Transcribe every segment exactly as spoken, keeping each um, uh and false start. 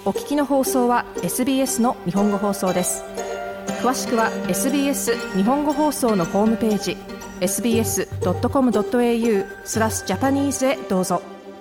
お聞きの放送は エスビーエス の日本語放送です。詳しくは エスビーエス 日本語放送のホームページ エスビーエスドットコムドットエーユー スラスジャパニーズへどうぞ。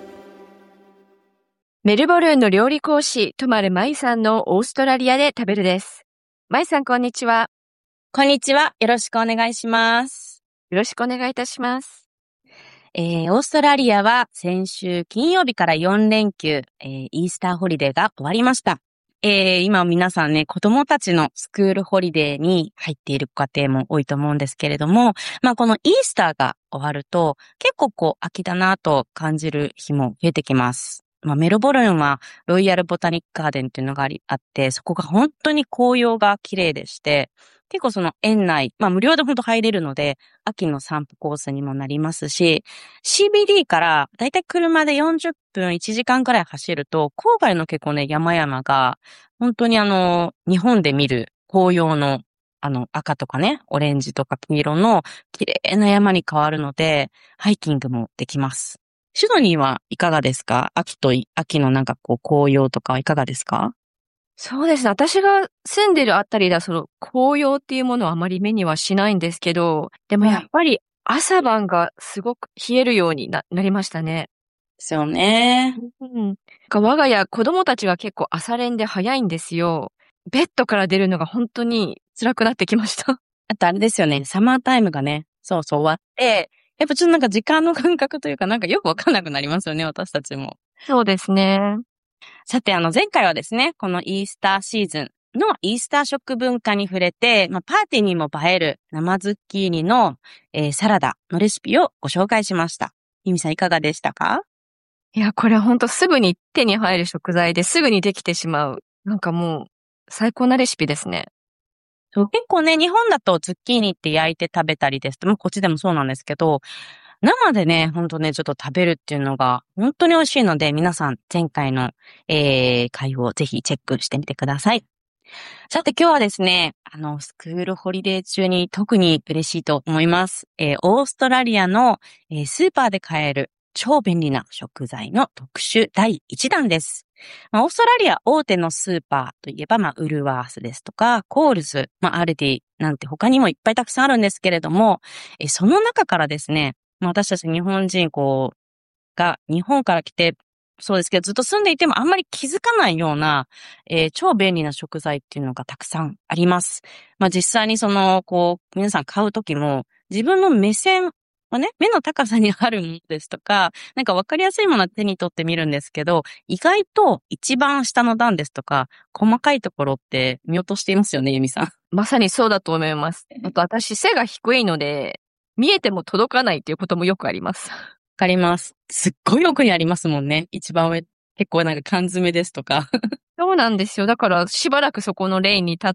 メルボルンの料理講師、トマルマイさんのオーストラリアで食べるです。マイさん、こんにちは。 こんにちは。よろしくお願いします。 よろしくお願いいたします。 えー、オーストラリアは先週金曜日からよん連休、えー、イースターホリデーが終わりました。えー、今皆さんね、子供たちのスクールホリデーに入っている家庭も多いと思うんですけれども、まあこのイースターが終わると結構こう秋だなと感じる日も増えてきます。まあ、メルボルンはロイヤルボタニックガーデンっていうのがあり、あって、そこが本当に紅葉が綺麗でして、結構その園内、まあ無料で本当入れるので、秋の散歩コースにもなりますし、シービーディー からだいたい車でよんじゅっぷん、いちじかんくらい走ると、郊外の結構ね、山々が、本当にあの、日本で見る紅葉のあの赤とかね、オレンジとか黄色の綺麗な山に変わるので、ハイキングもできます。シドニーはいかがですか？秋と、秋のなんかこう紅葉とかはいかがですか？ そうですね。私が住んでるあたりではその紅葉っていうものはあまり目にはしないんですけど、でもやっぱり朝晩がすごく冷えるように な, なりましたね。 ですよね。 うん。我が家子供たちが結構朝練で早いんですよ。ベッドから出るのが本当に辛くなってきました。 あとあれですよね、サマータイムがね、そうそう終わって、やっぱちょっとなんか時間の感覚というかなんかよくわかんなくなりますよね、私たちも。 そうですね。 さてあの前回はですね、このイースターシーズンのイースター食文化に触れて、まあ、パーティーにも映える生ズッキーニの、えー、サラダのレシピをご紹介しました。ゆみさんいかがでしたか？ いや、これほんとすぐに手に入る食材ですぐにできてしまう。なんかもう最高なレシピですね。 そう結構ね、日本だとズッキーニって焼いて食べたりですと、まあ、こっちでもそうなんですけど、生でね、ほんとね、ちょっと食べるっていうのが本当に美味しいので、皆さん前回の、えー、回をぜひチェックしてみてください。さて今日はですね、あの、スクールホリデー中に特に嬉しいと思います。えー、オーストラリアの、えー、スーパーで買える超便利な食材の特集だいいちだんです。まあ、オーストラリア大手のスーパーといえば、まあ、ウルワースですとか、コールズ、まあ、アルディなんて他にもいっぱいたくさんあるんですけれども、えー、その中からですね、まあ、私たち日本人こう、が日本から来て、そうですけど、ずっと住んでいてもあんまり気づかないような、えー、超便利な食材っていうのがたくさんあります。まあ実際にその、こう、皆さん買うときも、自分の目線はね、目の高さにあるものですとか、なんかわかりやすいものは手に取ってみるんですけど、意外と一番下の段ですとか、細かいところって見落としていますよね、ゆみさん。 まさにそうだと思います。あと私背が低いので、見えても届かないっていうこともよくあります。 わかります。すっごい奥にありますもんね。一番上。結構なんか缶詰ですとか。 そうなんですよ。だからしばらくそこのレーンに立って、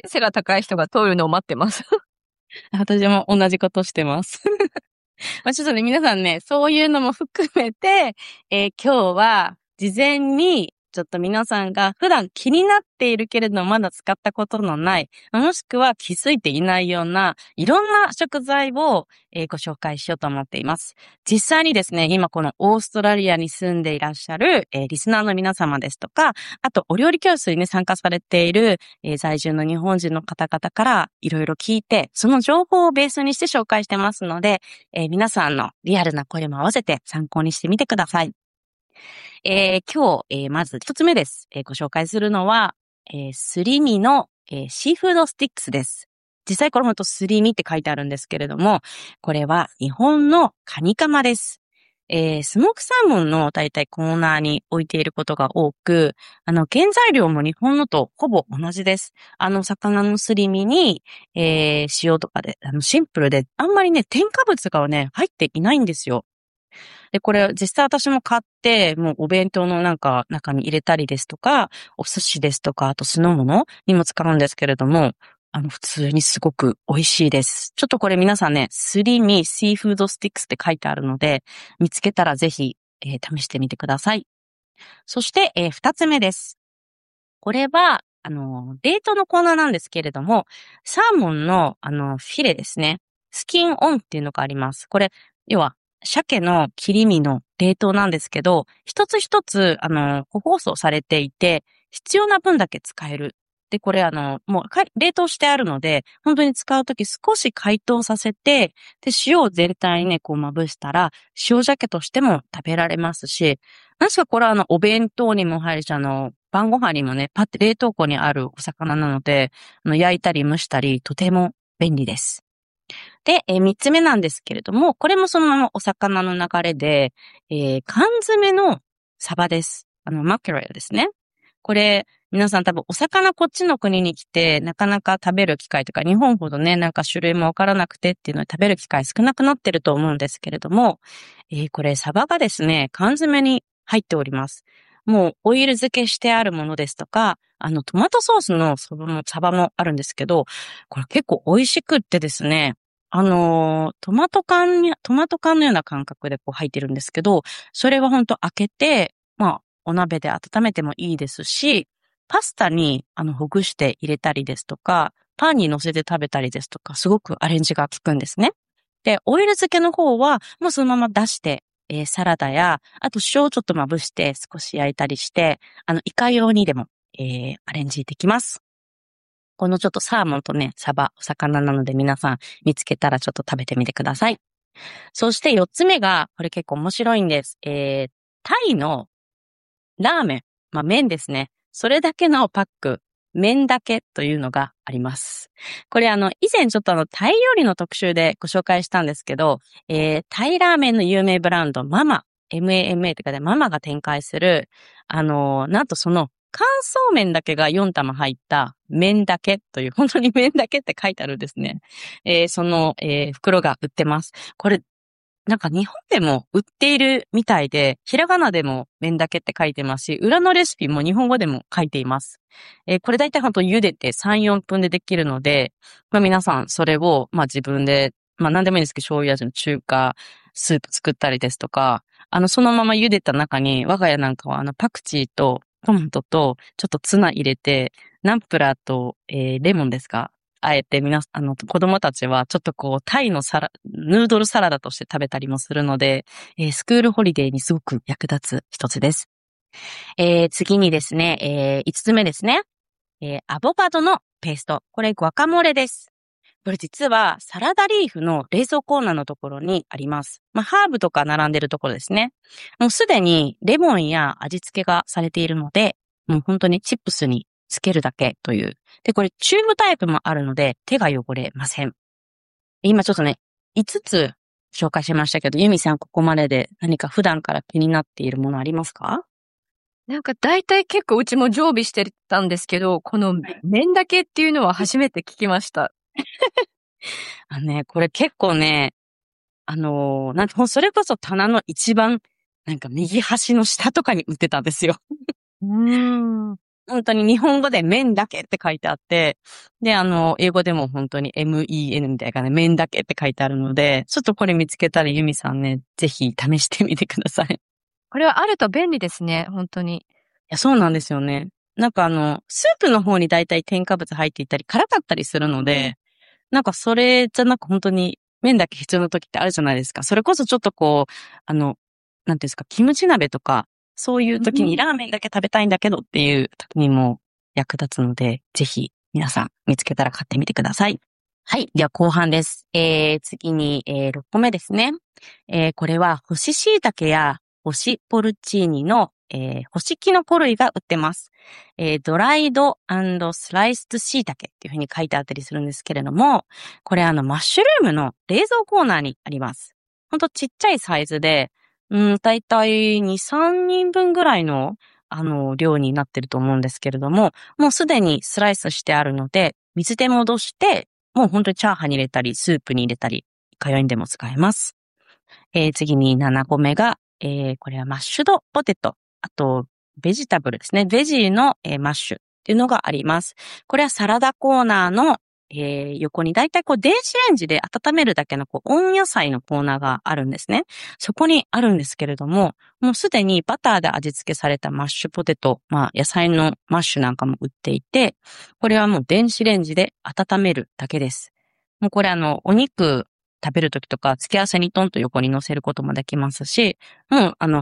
背が高い人が通るのを待ってます。 私も同じことしてます。まあちょっとね、皆さんね、そういうのも含めて、えー今日は事前にちょっと皆さんが普段気になっているけれどまだ使ったことのない、もしくは気づいていないようないろんな食材を、えーご紹介しようと思っています。実際にですね、今このオーストラリアに住んでいらっしゃる、えーリスナーの皆様ですとか、あとお料理教室にね、参加されている、えー在住の日本人の方々からいろいろ聞いて、その情報をベースにして紹介してますので、えー皆さんのリアルな声も合わせて参考にしてみてください。えー今日、えーまず一つ目です。えーご紹介するのは、えーすり身の、えーシーフードスティックスです。実際これほんとすり身って書いてあるんですけれども、これは日本のカニカマです。えースモークサーモンのだいたいコーナーに置いていることが多く、あの、原材料も日本のとほぼ同じです。あの、魚のすり身に、えー塩とかで、あの、シンプルで、あんまりね、添加物がね、入っていないんですよ。で、これ実際私も買って、もうお弁当のなんか中に入れたりですとか、お寿司ですとか、あと酢の物にも使うんですけれども、あの、普通にすごく美味しいです。ちょっとこれ皆さんね、すり身シーフードスティックスって書いてあるので、見つけたらぜひ、えー試してみてください。そして、えー二つ目です。これは、あの、冷凍のコーナーなんですけれども、サーモンの、あの、フィレですね。スキンオンっていうのがあります。これ、要は、鮭の切り身の冷凍なんですけど、一つ一つ、あの、個包装されていて、 必要な分だけ使える。で、これあの、もう冷凍してあるので、本当に使うとき少し解凍させて、で、塩を全体にね、こうまぶしたら、塩鮭としても食べられますし、確かこれはあの、お弁当にも入るし、あの、晩ご飯にもね、パッて冷凍庫にあるお魚なので、あの焼いたり蒸したり、とても便利です。で、えー、三つ目なんですけれども、これもそのままお魚の流れで、えー、缶詰のサバです。あの、マクロレルですね。これ、皆さん多分お魚こっちの国に来てなかなか食べる機会とか日本ほどね、なんか種類もわからなくてっていうので食べる機会少なくなってると思うんですけれども、えー、これサバがですね、缶詰に入っております。もうオイル漬けしてあるものですとか、あのトマトソースのそのサバもあるんですけど、これ結構美味しくってですね、あのー、トマト缶に、トマト缶のような感覚でこう入ってるんですけど、それはほんと開けて、まあ、お鍋で温めてもいいですし、パスタにあのほぐして入れたりですとか、パンに乗せて食べたりですとか、すごくアレンジが効くんですね。で、オイル漬けの方はもうそのまま出して、えー、サラダや、あと塩をちょっとまぶして少し焼いたりして、あの、イカ用にでも、えー、アレンジできます。このちょっとサーモンとね、サバ、お魚なので皆さん見つけたらちょっと食べてみてください。そして四つ目が、これ結構面白いんです。えー、タイのラーメン、まあ麺ですね。それだけのパック、麺だけというのがあります。これあの、以前ちょっとあの、タイ料理の特集でご紹介したんですけど、えー、タイラーメンの有名ブランド、ママ、エムエーエムエー とかでママが展開する、あのー、なんとその、乾燥麺だけがよん玉入った麺だけという、本当に麺だけって書いてあるんですね。えー、その、えー、袋が売ってます。これ、なんか日本でも売っているみたいで、ひらがなでも麺だけって書いてますし、裏のレシピも日本語でも書いています。えー、これだいたいほんと茹でてさん、よんぷんでできるので、まあ皆さんそれを、まあ自分で、まあ何でもいいんですけど、醤油味の中華スープ作ったりですとか、あの、そのまま茹でた中に、我が家なんかはあの、パクチーとトマトとちょっとツナ入れて、ナンプラーと、えー、レモンですかあえて皆、あの、子供たちはちょっとこう、タイのサラ、ヌードルサラダとして食べたりもするので、えー、スクールホリデーにすごく役立つ一つです。えー、次にですね、えー、五つ目ですね。えー、アボカドのペースト。これ、グアカモレです。これ実は、サラダリーフの冷蔵コーナーのところにあります。まあ、ハーブとか並んでるところですね。もうすでにレモンや味付けがされているので、もう本当にチップスにつけるだけという。で、これチューブタイプもあるので手が汚れません。今ちょっとね、いつつ紹介しましたけど、ユミさんここまでで何か普段から気になっているものありますか？ なんか大体結構うちも常備してたんですけど、この麺だけっていうのは初めて聞きました。 あのね、これ結構ね、あのー、なんかそれこそ棚の一番、なんか右端の下とかに売ってたんですよ。 うーん。 本当に日本語で麺だけって書いてあって、で、あの、英語でも本当に エムイーエヌ みたいなね、麺だけって書いてあるので、ちょっとこれ見つけたらユミさんね、ぜひ試してみてください。いこれはあると便利ですね、本当に。 や、そうなんですよね。なんかあの、スープの方にだいたい添加物入っていたり、辛かったりするので、なんかそれじゃなく本当に麺だけ必要な時ってあるじゃないですか。それこそちょっとこう、あの、なんていうんですか、キムチ鍋とか、そういう時にラーメンだけ食べたいんだけどっていう時にも役立つので、ぜひ皆さん見つけたら買ってみてください。はい。では後半です。えー、次に、えー、ろっこめですね。えー、これは干し椎茸や干しポルチーニの、えー、干しキノコ類が売ってます。えー、ドライド&スライス椎茸っていう風に書いてあったりするんですけれども、これあのマッシュルームの冷蔵コーナーにあります。ほんとちっちゃいサイズで、うん、だいたいに、さんにんぶんぐらいの、あの、量になってると思うんですけれども、もうすでにスライスしてあるので、水で戻して、もう本当にチャーハンに入れたり、スープに入れたり、いかようにでも使えます。えー、次にななこめが、えー、これはマッシュドポテト。あと、ベジタブルですね。ベジーの、えー、マッシュっていうのがあります。これはサラダコーナーの、えー、横にだいたいこう電子レンジで温めるだけのこう温野菜のコーナーがあるんですね。そこにあるんですけれども、もうすでにバターで味付けされたマッシュポテト、まあ野菜のマッシュなんかも売っていて、これはもう電子レンジで温めるだけです。もうこれあの、お肉食べるときとか付け合わせにトンと横に乗せることもできますし、もうあの、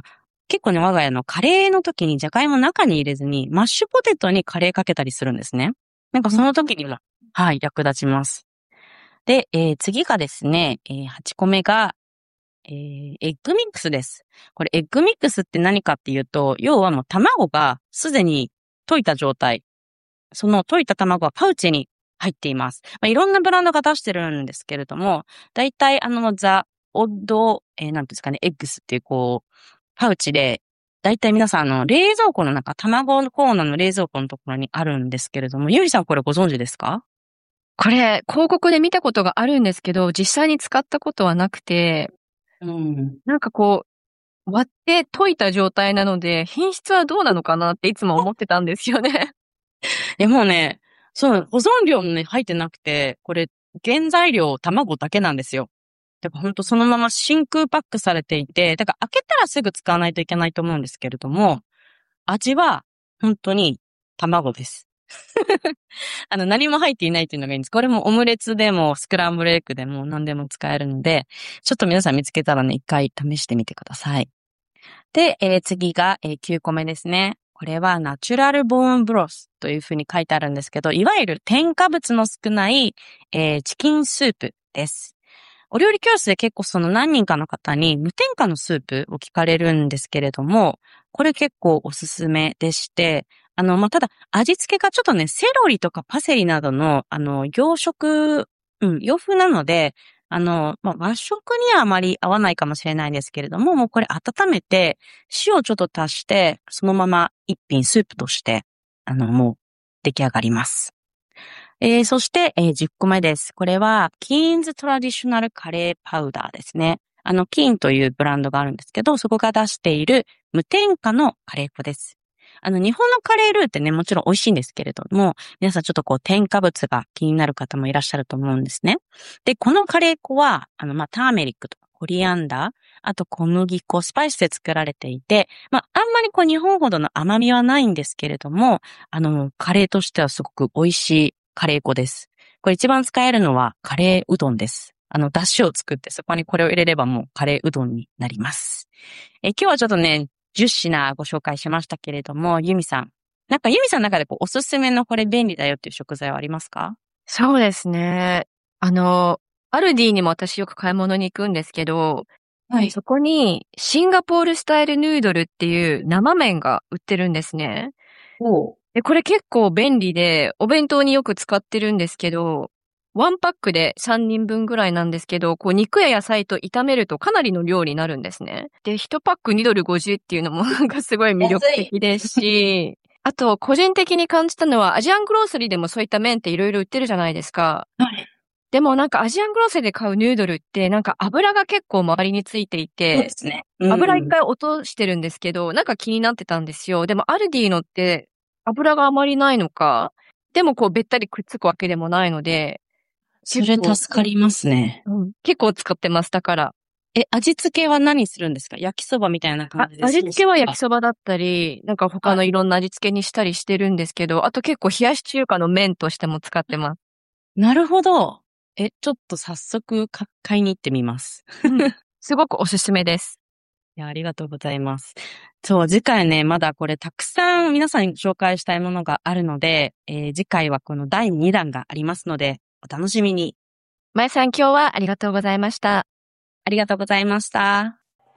結構ね、我が家のカレーの時にじゃがいも中に入れずに、マッシュポテトにカレーかけたりするんですね。なんかその時にも、はい、役立ちます。で、えー、次がですね、えー、はちこめが、えー、エッグミックスです。これエッグミックスって何かっていうと、要はもう卵がすでに溶いた状態。その溶いた卵はパウチに入っています。まあ、いろんなブランドが出してるんですけれども、だいたいあの、ザ・オッド、えー、なんていうんですかね、エッグスっていうこう、パウチで、だいたい皆さんあの、冷蔵庫の中、卵のコーナーの冷蔵庫のところにあるんですけれども、ゆりさんこれご存知ですか？ これ、広告で見たことがあるんですけど、実際に使ったことはなくて、 うん。 なんかこう、割って溶いた状態なので、品質はどうなのかなっていつも思ってたんですよね。 いやもうね、そう、保存料もね、入ってなくて、これ、原材料卵だけなんですよ。だからほんとそのまま真空パックされていて、だから開けたらすぐ使わないといけないと思うんですけれども、味は本当に卵です。あの、何も入っていないっていうのがいいんです。これもオムレツでもスクランブルエッグでも何でも使えるので、ちょっと皆さん見つけたらね、一回試してみてください。で、えー、次が、えー、きゅうこめですね。これはナチュラルボーンブロスというふうに書いてあるんですけど、いわゆる添加物の少ない、えー、チキンスープです。お料理教室で結構その何人かの方に無添加のスープを聞かれるんですけれども、これ結構おすすめでして、あの、まあ、ただ味付けがちょっとね、セロリとかパセリなどの、あの、洋食、うん、洋風なので、あの、まあ、和食にはあまり合わないかもしれないんですけれども、もうこれ温めて、塩をちょっと足して、そのまま一品スープとして、あの、もう出来上がります。えー、そして、えー、じゅっこめです。これは、キーンズトラディショナルカレーパウダーですね。あの、キーンというブランドがあるんですけど、そこが出している無添加のカレー粉です。あの、日本のカレールーってね、もちろん美味しいんですけれども、皆さんちょっとこう、添加物が気になる方もいらっしゃると思うんですね。で、このカレー粉は、あの、まあ、ターメリックとかコリアンダー、あと小麦粉、スパイスで作られていて、まあ、あんまりこう、日本ほどの甘みはないんですけれども、あの、カレーとしてはすごく美味しいカレー粉です。これ一番使えるのはカレーうどんです。あの、出汁を作ってそこにこれを入れればもうカレーうどんになります。え、今日はちょっとね、じゅっしなご紹介しましたけれども、ユミさん。なんかユミさんの中でこうおすすめのこれ便利だよっていう食材はありますか？ そうですね。あの、アルディにも私よく買い物に行くんですけど、 はい。 そこにシンガポールスタイルヌードルっていう生麺が売ってるんですね。 おう。 で、これ結構便利で、お弁当によく使ってるんですけど、ワンパックでさんにんぶんぐらいなんですけど、こう肉や野菜と炒めるとかなりの量になるんですね。で、いちパックにドルごじゅうっていうのもなんかすごい魅力的ですし、あと個人的に感じたのはアジアングロースリーでもそういった麺っていろいろ売ってるじゃないですか。 はい。 でもなんかアジアングロースリーで買うヌードルってなんか油が結構周りについていそうでて、 すね。 油一回落としてるんですけど、なんか気になってたんですよ。でもアルディのって油があまりないのか、でもこうべったりくっつくわけでもないので、 それ助かりますね。 うん、結構使ってます。だから。 え、味付けは何するんですか？焼きそばみたいな感じですか？ 味付けは焼きそばだったり、なんか他のいろんな味付けにしたりしてるんですけど、あと結構冷やし中華の麺としても使ってます。 なるほど。え、ちょっと早速買いに行ってみます。 うん、すごくおすすめです。 いや、ありがとうございます。そう、次回ね、まだこれたくさん皆さんに紹介したいものがあるので、えー、次回はこのだいにだんがありますので、お楽しみに。 まえさん今日はありがとうございました。 ありがとうございました。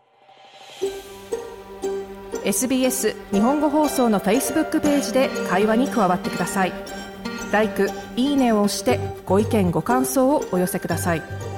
エスビーエス 日本語放送の Facebook ページで会話に加わってください。ライク、いいねを押してご意見ご感想をお寄せください。